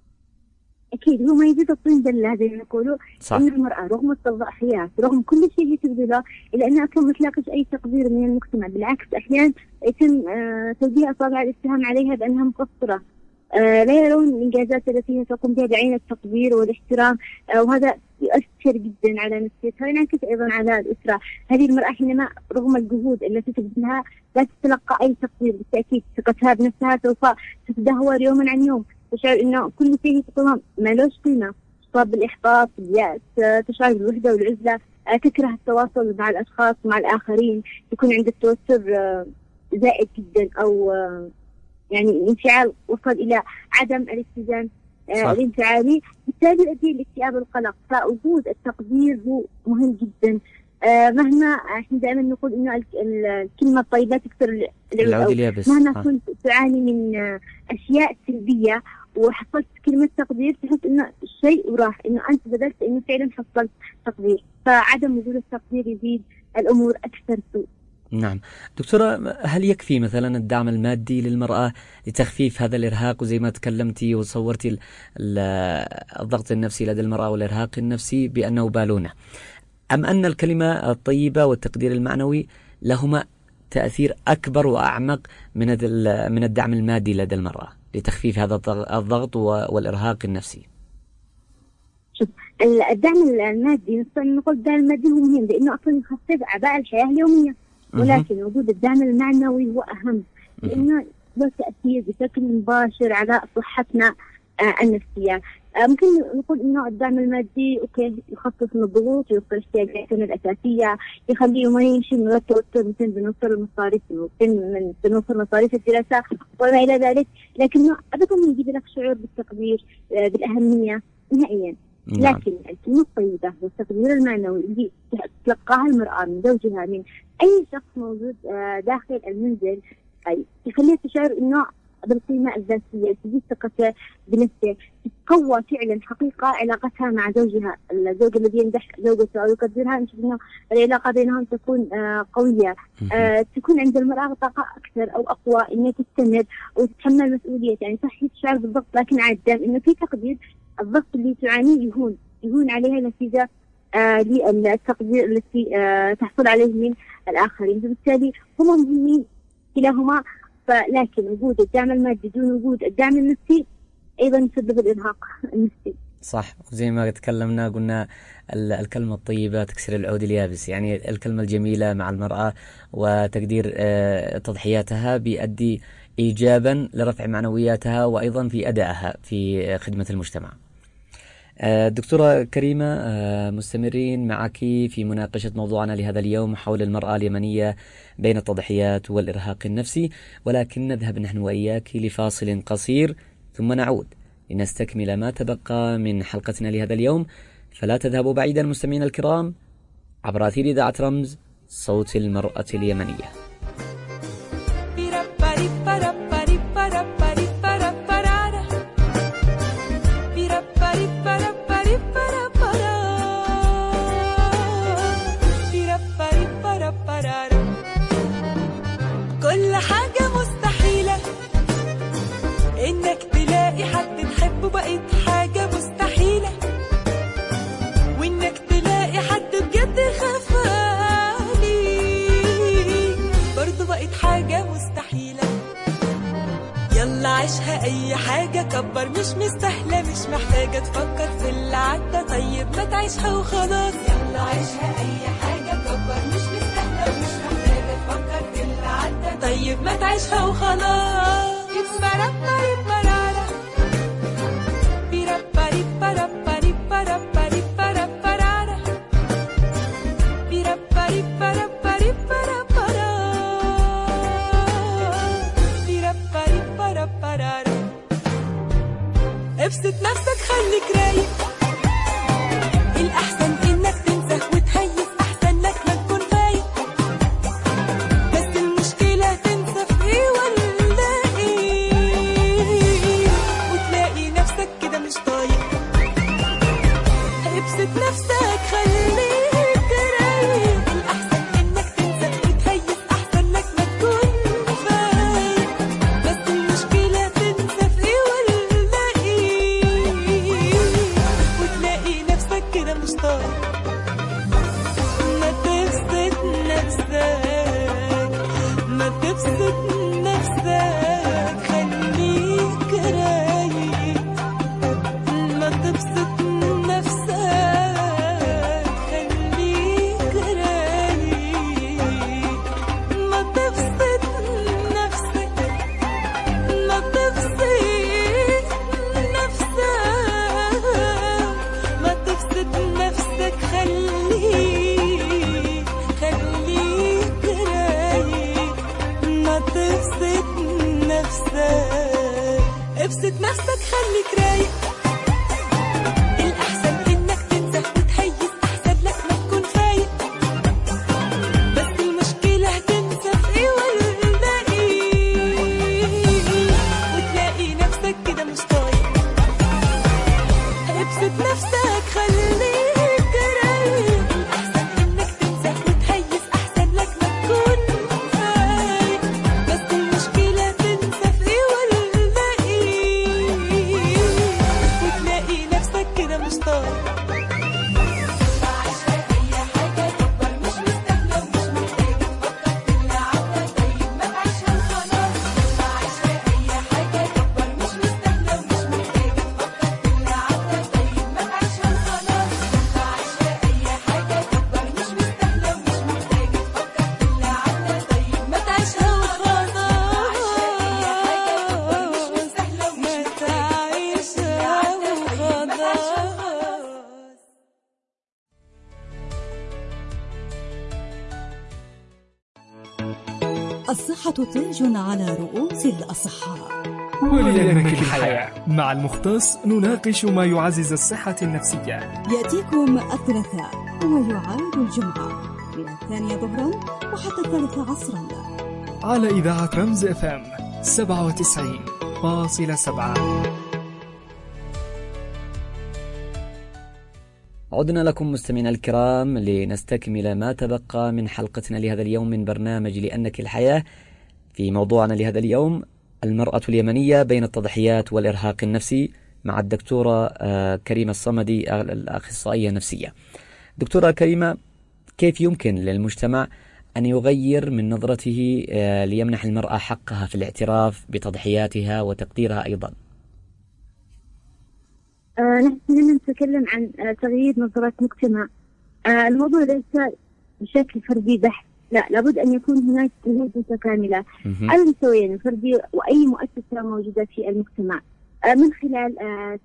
أكيد. هو ما يزيد الطين بلة زي ما يقولوا، إن المرأة رغم التضحيات، رغم كل شيء هي تبذله، إلا أنها أصلا ما تلاقيش أي تقدير من المجتمع. بالعكس أحيانا يتم آه توجيه أصابع الاتهام عليها بأنها مقصرة، آه لا يرون الإنجازات التي هي تقوم بها بعين التقدير والاحترام، آه وهذا يؤثر جدا على نفسيتها، وينعكس أيضا على الأسرة. هذه المرأة حينما رغم الجهود التي تبذلها لا تتلقى أي تقدير، بالتأكيد ثقتها بنفسها سوف تتدهور يوما عن يوم، تشعر إنه كل شيء تقوم مالوش قيمة، تصاب بالإحباط، باليأس، تشعر بالوحدة والعزلة، تكره التواصل مع الأشخاص مع الآخرين، يكون عندك توتر زائد جدا، أو يعني انفعال وصل إلى عدم الاتزان الانفعالي، بالتالي يؤدي الاكتئاب والقلق. فوجود التقدير هو مهم جدا. آه مهما احنا دائما نقول انه الكلمه الطيبه تكسر العود اليابس، مهما كنت تعاني من آه اشياء سلبيه وحصلت كلمه تقدير تحس انه الشيء وراح، انه انت بدلت انه فعلا حصلت تقدير. فعدم وجود التقدير يزيد الامور اكثر سوء. نعم دكتورة، هل يكفي مثلا الدعم المادي للمرأة لتخفيف هذا الإرهاق؟ وزي ما تكلمتي وصورتي الضغط النفسي لدى المرأة والإرهاق النفسي بأنه بالونة، أم أن الكلمة الطيبة والتقدير المعنوي لهما تأثير أكبر وأعمق من من الدعم المادي لدى المرأة لتخفيف هذا الضغط والإرهاق النفسي؟ شوف، الدعم المادي نقول الدعم المادي هو مهم لأنه أصلا يخفف أعباء الحياة اليومية، ولكن وجود الدعم المعنوي هو أهم، لأنه له تأثير بشكل مباشر على صحتنا النفسية. ممكن نقول إنه الدعم المادي أوكي يخفف من الضغوط، يوفر احتياجاتنا الأساسية، يخليه ما يمشي من التوتر، مثل بنوفر المصاريف، من بنوفر مصاريف الدراسة وما إلى ذلك، لكنه أبدا ما يجيب لك شعور بالتقدير بالأهمية نهائيا. نعم. لكن الكلمة الطيبة والتقدير المعنوي اللي تلقاها المرأة من زوجها، من أي شخص موجود داخل المنزل، يخليها تشعر إنه بالقيمة الذاتية، تزيد ثقتها بنفسه، قوى فعلا حقيقة علاقتها مع زوجها، الزوج الذي يمدح زوجته أو يقدرها، نشوف أنه العلاقة بينهم تكون قوية. تكون عند المرأة طاقة أكثر أو أقوى إنها تستمر وتتحمل مسؤولية. يعني صح تشعر بالضغط، لكن عاد إنه في تقدير الضغط اللي تعانيه يهون يهون عليها نتيجة آه للتقدير التي آه تحصل عليه من الآخرين. فبالتالي هما مهمين كلاهما، فلكن وجود الدعم المادي دون وجود الدعم النفسي أيضا يسبب الإرهاق النفسي. صح، وزي ما تكلمنا قلنا الكلمة الطيبة تكسر العود اليابس، يعني الكلمة الجميلة مع المرأة وتقدير آه تضحياتها بيؤدي إيجابا لرفع معنوياتها وأيضا في أدائها في خدمة المجتمع. دكتورة كريمة، مستمرين معك في مناقشة موضوعنا لهذا اليوم حول المرأة اليمنية بين التضحيات والإرهاق النفسي، ولكن نذهب نحن وإياك لفاصل قصير ثم نعود لنستكمل ما تبقى من حلقتنا لهذا اليوم. فلا تذهبوا بعيدا مستمعينا الكرام عبر أثير إذاعة رمز صوت المرأة اليمنية. كل حاجة مستحيلة، إنك تلاقي حد تحبه بقت حاجة مستحيلة، وإنك تلاقي حد بجد يخاف عليك برضه بقت حاجة مستحيلة. يلا عيشها أي حاجة، كبر مش مستاهلة، مش محتاجة تفكر في اللي عدى، طيب ما تعيشها وخلاص. يلا عيشها أي حاجة، كبر مش مستاهلة ومش محتاجة تفكر في اللي عدى، طيب ما تعيشها وخلاص. ابسط نفسك خليك رايق، الأحسن إنك تنسى وتهيس، أحسن لك ما تكون فايق. بس المشكلة تنسى في إيه ولا إيه، وتلاقي نفسك كده مش طايق. ابسط نفسك خليك رايق، الأحسن إنك تنسى وتهيس، أحسن لك ما تكون فايق. بس المشكلة تنسى في إيه ولا وتلاقي نفسك كده مش طايق. ما تبسط نفسك، ما تبسط نفسك خليك رايق، ما تبسط نفسك خليك رايق، ما تبسط نفسك، ما تبسط نفسك خليك خليك رايق، ما تبسط نفسك. ابسط نفسك خليك رايق، الأحسن إنك تنسى وتهيس، أحسن لك ما تكون فايق. بس المشكلة تنسى في إيه ولا إيه، وتلاقي نفسك كده مش طايق. ابسط نفسك خليك رايق، الأحسن إنك تنسى وتهيس، أحسن لك ما تكون فايق. بس المشكلة تنسى في إيه ولا إيه، وتلاقي نفسك كده مش طايق. الصحة تاج على رؤوس الأصحاء. ولينك الحياة مع المختص نناقش ما يعزز الصحة النفسية. يأتيكم الثلاثاء ويعاد الجمعة من الثانية ظهرا وحتى الثالثة عصرا على إذاعة رمز اف ام سبعة وتسعين فاصلة سبعة. عدنا لكم مستمعينا الكرام لنستكمل ما تبقى من حلقتنا لهذا اليوم من برنامج لأنك الحياة، في موضوعنا لهذا اليوم المرأة اليمنية بين التضحيات والإرهاق النفسي مع الدكتورة كريمة الصمدي الأخصائية النفسية. دكتورة كريمة، كيف يمكن للمجتمع أن يغير من نظرته ليمنح المرأة حقها في الاعتراف بتضحياتها وتقديرها أيضا؟ آه نحن نتكلم عن آه تغيير نظرة مجتمع. آه الموضوع ليس بشكل فردي بحت، لا، لابد أن يكون هناك جهود متكاملة على المستويين الفردي وأي مؤسسة موجودة في المجتمع، آه من خلال آه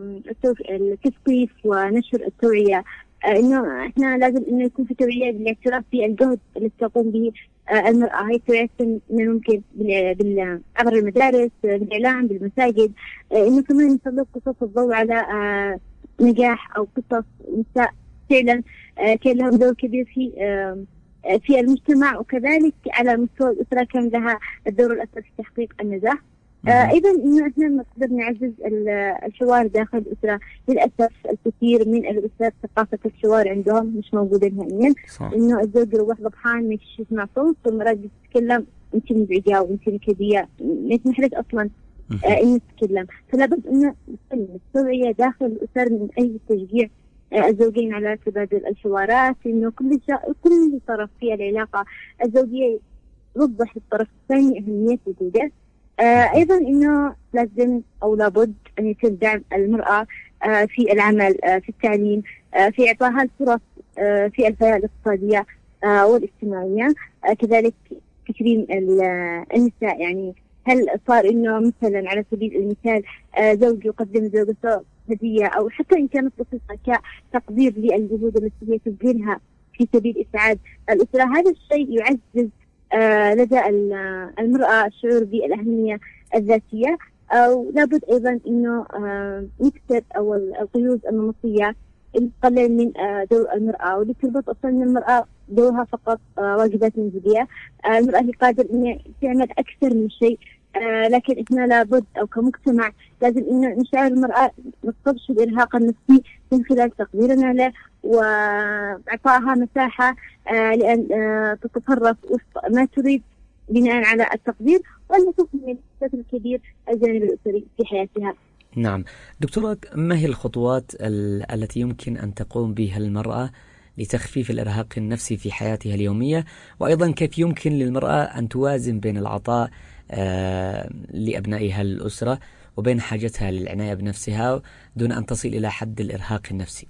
التثقيف ونشر التوعية. آه إنه إحنا لازم إنه يكون في توعية بالاعتراف بالجهد اللي تقوم به آه المرأة. هاي التوعية من ممكن بال عبر المدارس، بالإعلام، بالمساجد، آه إنه كمان نسلط قصص الضوء على آه نجاح أو قصص نساء فعلا آه كان لهم دور كبير في آه في المجتمع، وكذلك على مستوى الأسرة كان لها الدور الأساسي في تحقيق النجاح. آه أيضا إنه إحنا نقدر نعزز الحوار داخل الأسرة. للأسف الكثير من الأسر ثقافة الحوار عندهم مش موجودة نهائيا، إنه الزوج يروح ضبحان ما يسمع صوت والمرأة تتكلم أنت مزعجة وأنت نكدية، ما يسمح لك أصلا آه إنه تتكلم. فلا بد إنه التوعية داخل الأسر من أي تشجيع آه الزوجين على تبادل الحوارات، إنه كل شا... كل طرف في العلاقة الزوجية يوضح للطرف الثاني أهمية وجوده. آه أيضا إنه لازم أو لابد أن يتم دعم المرأة آه في العمل، آه في التعليم، آه في إعطائها الفرص آه في الحياة الاقتصادية آه والاجتماعية، آه كذلك تكريم النساء. يعني هل صار إنه مثلا على سبيل المثال آه زوج يقدم زوجته هدية أو حتى إن كانت بسيطة كتقدير للجهود التي هي تبذلها في سبيل إسعاد الأسرة، هذا الشيء يعزز آه لدى المرأة الشعور بالأهمية الذاتية. أو لابد أيضا إنه آه نكسر أو القيود النمطية اللي تقلل من آه دور المرأة واللي تربط أصلا من المرأة دورها فقط آه واجبات منزلية. آه المرأة هي قادرة إنها تعمل أكثر من شيء، آه لكن إحنا لابد أو كمجتمع لازم إنه نشعر المرأة نقصدش الإرهاق النفسي من خلال تقديرنا له وإعطائها مساحة آه لأن آه تتصرف وفق ما تريد بناء على التقدير، وأن تكون الشكل الكبير الجانب الأسري في حياتها. نعم دكتورة، ما هي الخطوات التي يمكن أن تقوم بها المرأة لتخفيف الإرهاق النفسي في حياتها اليومية، وأيضا كيف يمكن للمرأة أن توازن بين العطاء آه لأبنائها الأسرة وبين حاجتها للعناية بنفسها دون أن تصل إلى حد الإرهاق النفسي؟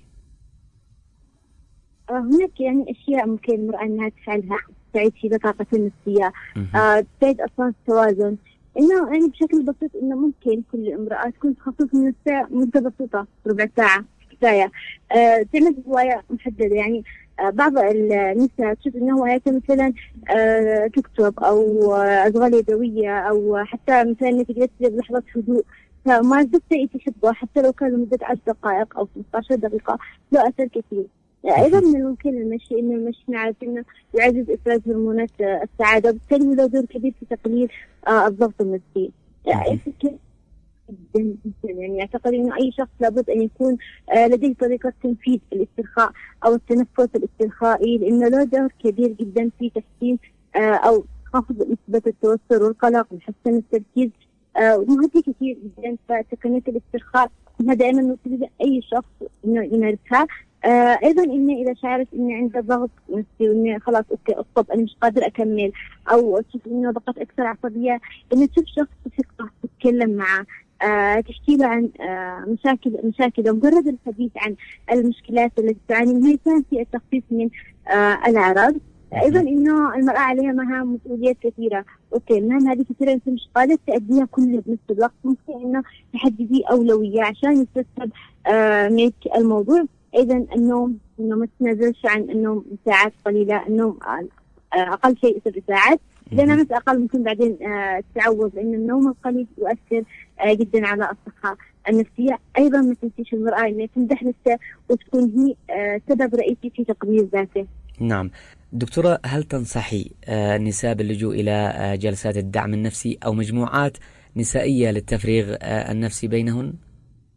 هناك يعني أشياء ممكن المرأة أنها تفعلها تساعد في بطاقة النفسية، آه تساعد أصلا التوازن. إنه يعني بشكل بسيط إنه ممكن كل امرأة تكون تخصص من الساعة مدة بسيطة، ربع ساعة كفاية، آه تعمل هواية محددة. يعني آه بعض النساء تشوف إنه هواياتها مثلا آه تكتب أو آه أشغال يدوية أو حتى مثلا إنك تجلس بلحظة هدوء، فما زلت شيء تحبه حتى لو كان لمدة عشر دقائق أو خمسة عشر دقيقة له أثر كثير. أيضا من الممكن المشي، إن المشي نعرف إنه يعزز إفراز هرمونات السعادة، وبالتالي له دور كبير في تقليل آه الضغط النفسي. يعني جدا يعني أعتقد إنه أي شخص لابد أن يكون آه لديه طريقة تنفيذ الاسترخاء أو التنفس الاسترخائي، لأنه له دور كبير جدا في تحسين آه أو خفض نسبة التوتر والقلق وحسن التركيز آه وهذه كثير جدا. فتقنية الاسترخاء إنها دائما نطلب أي شخص إنه يمارسها. آه أيضا إنه إذا شعرت إنه عنده ضغط نفسي وإنه خلاص أوكي أصطب أنا مش قادر أكمل، أو تشوف إنه بقت أكثر عصبية، إنه تشوف شخص ثقة تتكلم معه، آه تحكي له عن آه مشاكل مشاكل مجرد الحديث عن المشكلات التي تعاني منها يساهم في التخفيف من آه الأعراض. أيضا إنه المرأة عليها مهام مسؤوليات كثيرة، أوكي المهام هذه كثيرة أنت مش قادر تأديها كلها بنفس الوقت، ممكن إنه تحددي أولوية عشان يترتب آه منك الموضوع. أيضا النوم، إنه ما تنزلش عن النوم ساعات قليلة، النوم أقل شيء ست ساعات، إذا نمت أقل ممكن بعدين تتعوض، لأن النوم القليل يؤثر جدا على الصحة النفسية. أيضا ما تنسيش المرأة إنها تمدح نفسها وتكون هي سبب رئيسي في تقدير ذاته. نعم دكتورة، هل تنصحي النساء باللجوء إلى جلسات الدعم النفسي أو مجموعات نسائية للتفريغ النفسي بينهن؟ أكيد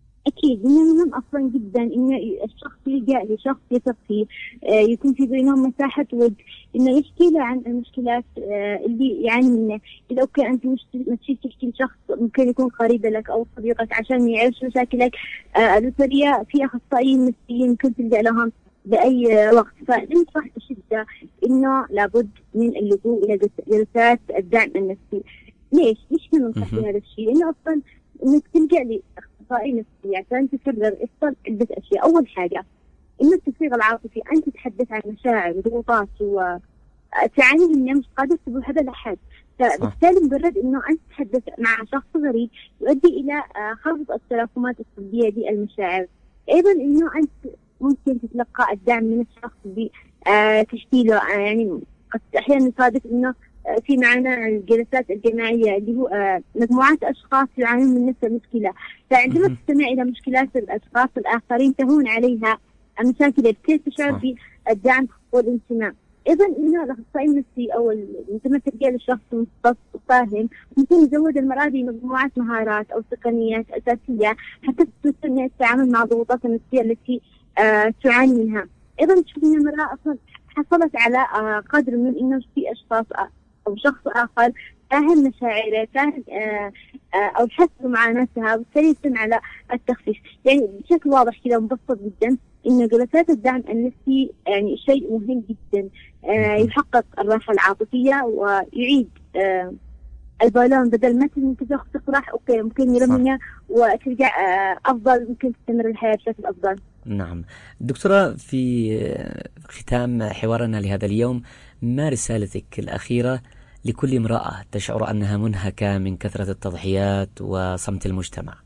أكيد من المهم أصلا جدا إن الشخص يلجأ لشخص يثق فيه، آه يكون في بينهم مساحة ود، إنه يحكي له عن المشكلات آه اللي يعاني منها. إذا أوكي أنت مش مش تحكي لشخص ممكن يكون قريب لك أو صديقك عشان يعرف مشاكلك آه الأسرية، في أخصائيين نفسيين ممكن تلجأ لهم بأي وقت. فننصح بشدة إنه لابد من اللجوء إلى جلسات الدعم النفسي. ليش؟ ليش ننصح بهذا الشيء؟ لأنه أصلا إنك تلجأ لأخصائي نفسي عشان تفرغ يحصل عدة أشياء. أول حاجة إنه التفريغ العاطفي، أنت تتحدث عن مشاعر وضغوطات وتعاني منها مش قادر تقول هذا لأحد، فبالتالي مجرد إنه أنت تتحدث مع شخص غريب يؤدي إلى خفض التراكمات السلبية دي المشاعر. أيضا إنه أنت ممكن تتلقى الدعم من الشخص بتشكيله، يعني قد أحيانا يصادف إنه في معنا الجلسات الجماعية اللي هو مجموعات أشخاص يعانون من نفس المشكلة، فعندما تستمع إلى مشكلات الأشخاص الآخرين تهون عليها المشاكل التي تشعر بالدعم والانتماء. أيضا إنه الأخصائي النفسي أو عندما تلجأ للشخص مختص وفاهم ممكن يزود المرأة بمجموعات مهارات أو تقنيات أساسية حتى تستطيع التعامل مع الضغوطات النفسية التي آه تعاني منها. أيضا تشوف إن المرأة أصلا حصلت على آه قدر من إنه في أشخاص أو شخص آخر فاهم مشاعره، فاهم آه آه أو حس بمعاناتها، وبالتالي يتم على التخفيف. يعني بشكل واضح كذا مبسط جدا إن جلسات الدعم النفسي يعني شيء مهم جدا، آه يحقق الراحة العاطفية ويعيد آه البالون، بدل ما تاخذ تقرح أوكي ممكن يرميها وترجع آه أفضل، ممكن تستمر الحياة بشكل أفضل. نعم دكتورة، في ختام حوارنا لهذا اليوم ما رسالتك الأخيرة لكل امرأة تشعر أنها منهكة من كثرة التضحيات وصمت المجتمع؟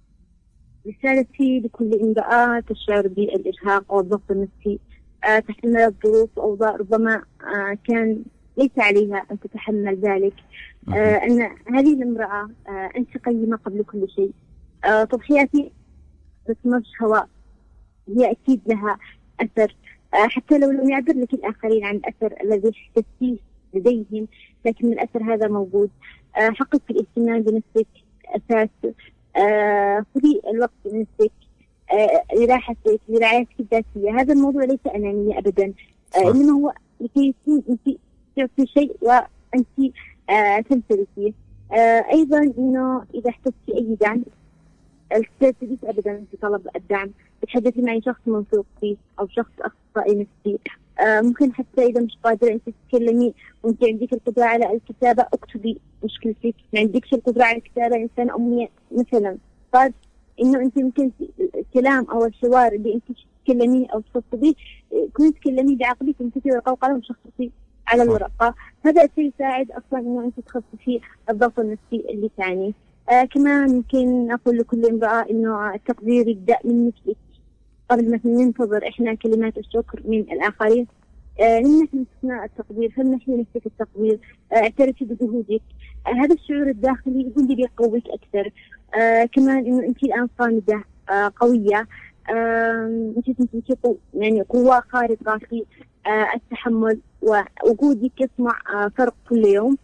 رسالتي لكل امرأة تشعر بالإرهاق والضغط النفسي، أه تحمل الظروف أوضاع ربما أه كان ليس عليها أن تتحمل ذلك، أه أن هذه الامرأة أه أنت قيمة قبل كل شيء. أه تضحياتي بتمرش هواء، هي أكيد لها أثر، أه حتى لو لم يعبر لك الآخرين عن الأثر الذي حسيتيه لديهم، لكن الأثر هذا موجود. أه حقق في الاهتمام بنفسك أساس، آه خذي الوقت لنفسك، آه لراحتك، لرعايتك الذاتية. هذا الموضوع ليس أنانية أبدا، آه إنما هو لكي يكون أنت تعطي شيء وأنت آه تمتلكيه. آه أيضا إنه إذا احتجت أي دعم لا تجلس أبدا في طلب الدعم، تحدثي معي شخص موثوق فيه أو شخص أخصائي نفسي. آه ممكن حتى إذا مش قادرة أنت تتكلمي وأنت عندك القدرة على الكتابة اكتبي مشكلتك، ما عندكش القدرة على الكتابة إنسان أمنية مثلا، قال إنه أنت ممكن الكلام أو الحوار اللي أنت تتكلميه أو تفضيه كنت تتكلمي بعقلك وأنت وقلم شخصي على الورقة. هذا الشيء يساعد أصلا إنه أنت تخففي الضغط النفسي اللي تعانيه. آه كمان ممكن أقول لكل امرأة إنه التقدير يبدأ من نفسك قبل ما ننتظر إحنا كلمات الشكر من الآخرين. آه نحن نسمع التقدير، فلنحن نفسك التقدير، آه اعترفي بجهودك. آه هذا الشعور الداخلي هو اللي بيقويك أكثر. آه كمان إنه أنت الآن صامدة آه قوية، آه أنت تمتلكي يعني قوة خارقة في آه التحمل، ووجودك يصنع آه فرق كل يوم.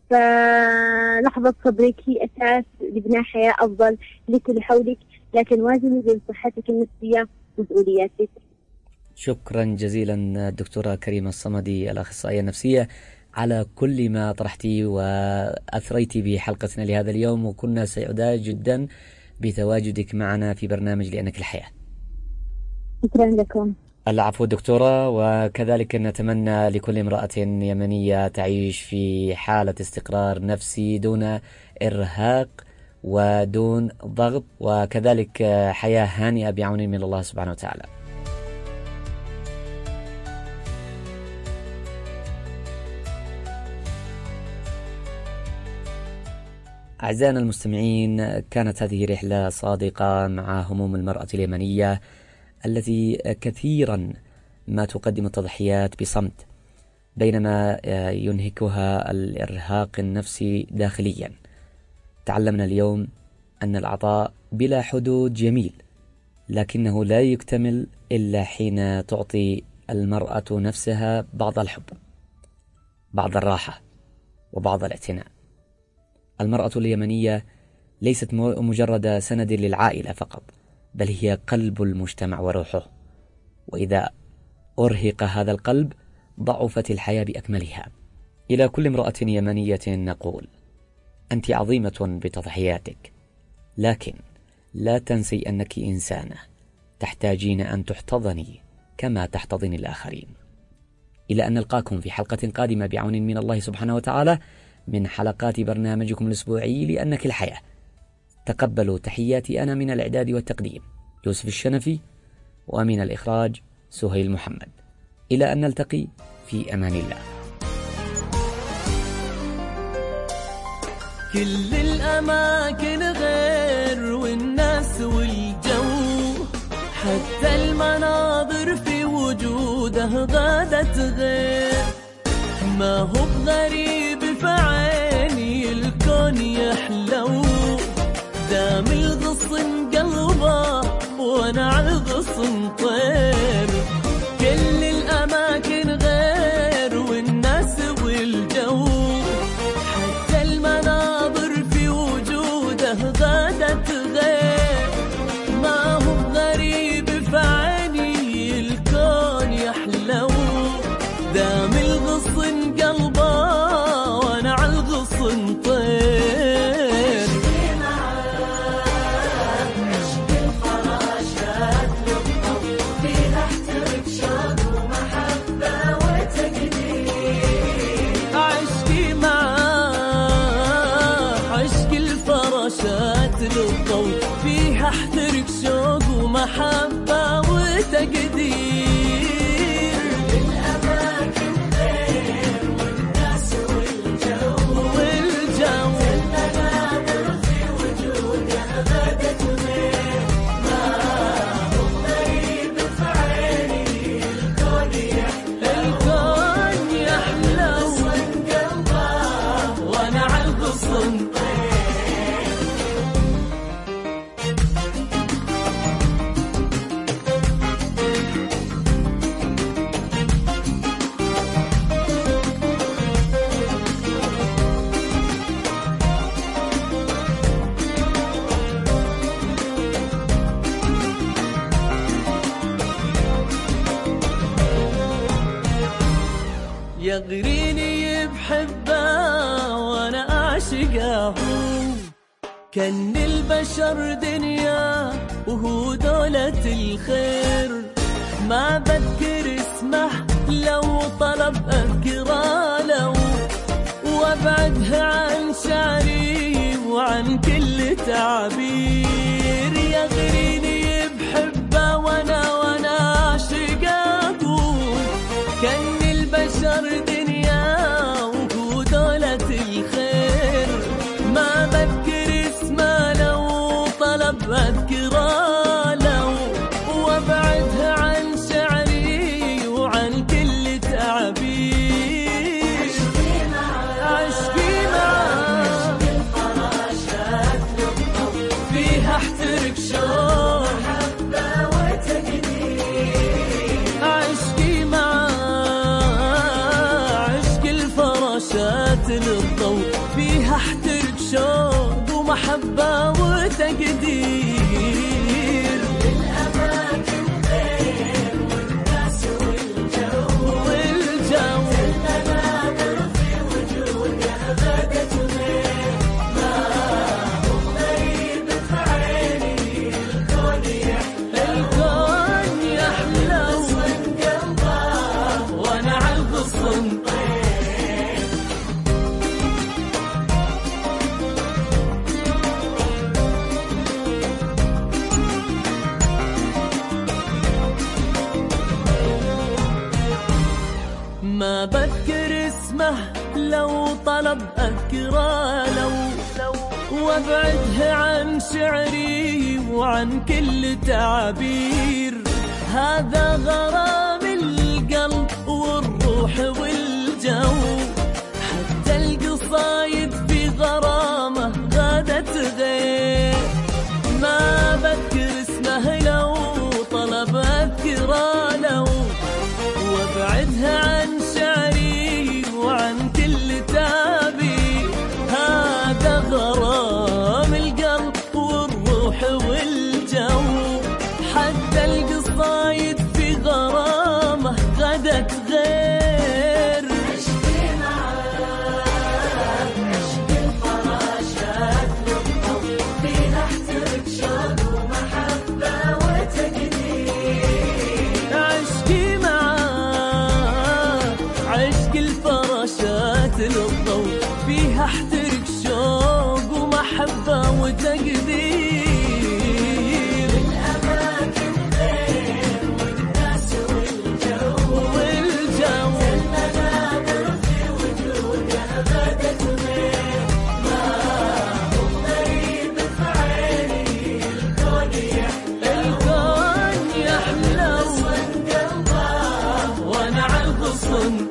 فلحظة صبرك هي أساس لبناء حياة أفضل لكل حولك، لكن وازني بين صحتك النفسية ومسؤولياتك. شكرا جزيلا دكتورة كريمة الصمدي الأخصائية النفسية على كل ما طرحتي وأثريتي بحلقتنا لهذا اليوم، وكنا سعداء جدا بتواجدك معنا في برنامج لأنك الحياة. شكرا لكم. العفو دكتورة، وكذلك نتمنى لكل امرأة يمنية تعيش في حالة استقرار نفسي دون إرهاق ودون ضغط، وكذلك حياة هانئة بعون من الله سبحانه وتعالى. أعزائنا المستمعين، كانت هذه رحلة صادقة مع هموم المرأة اليمنية التي كثيرا ما تقدم التضحيات بصمت، بينما ينهكها الإرهاق النفسي داخليا. تعلمنا اليوم أن العطاء بلا حدود جميل، لكنه لا يكتمل إلا حين تعطي المرأة نفسها بعض الحب، بعض الراحة، وبعض الاعتناء. المرأة اليمنية ليست مجرد سند للعائلة فقط، بل هي قلب المجتمع وروحه، وإذا أرهق هذا القلب ضعفت الحياة بأكملها. إلى كل امرأة يمنية نقول: أنت عظيمة بتضحياتك، لكن لا تنسي أنك إنسانة تحتاجين أن تحتضني كما تحتضن الآخرين. إلى أن نلقاكم في حلقة قادمة بعون من الله سبحانه وتعالى من حلقات برنامجكم الأسبوعي لأنك الحياة. تقبلوا تحياتي أنا من الإعداد والتقديم يوسف الشنفي، ومن الإخراج سهيل محمد. إلى أن نلتقي في أمان الله. كل الأماكن غير والناس والجو، حتى المناظر في وجوده غادت غير. ما هو بغريب فعيني الكون يحلو، دام الغصن قلبه وانا عالغصن طير. كل الأماكن غير والناس والجو، حتى المناظر في وجوده غادت غير. ما هو بغريب فعيني الكون يحلو، دام الغصن قلبه وانا عالغصن طير. للضوء فيها احترق شوق ومحبة وتقدير. الأماكن غير والناس والجو والجو، المناظر في وجودها غادت غير. ما هو غريب فعيني الكون يحلو، الكون يحلو غصن قلبه وانا عالغصن. يغريني بحبه وانا اعشقه، كان البشر دنيا وهو دولة الخير. ما بذكر اسمه لو طلب اذكره لو، وابعدها عن شعري وعن كل تعبير. يغريني بحبه وانا وانا اعشقه، كان البشر دنيا وهو دولة الخير. ما بذكر اسمه لو طلب أذكره لو، وابعدها عن شعري وعن كل تعبير. عشقي معاه الفراشات للضوء فيها احترق شوق محبة وتقدير. عشقي للضوء فيها احترق شوق ومحبة وتقدير. الأماكن غير والناس والجو والجو، المناظر في وجودها غادت غير. ما هو غريب فعيني الكون يحلو، الكون يحلو غصن قلبه وانا عالغصن. ما بذكر اسمه لو طلب أذكره لو، وابعدها عن شعري وعن كل تعبير. هذا غرام القلب والروح والجو، حتى القصايد في غرامه غادت غير. ما بذكر اسمه لو طلب أذكره لو، وابعدها عن شعري وعن كل تعبير. هذا غرام القلب والروح والجو، أصلا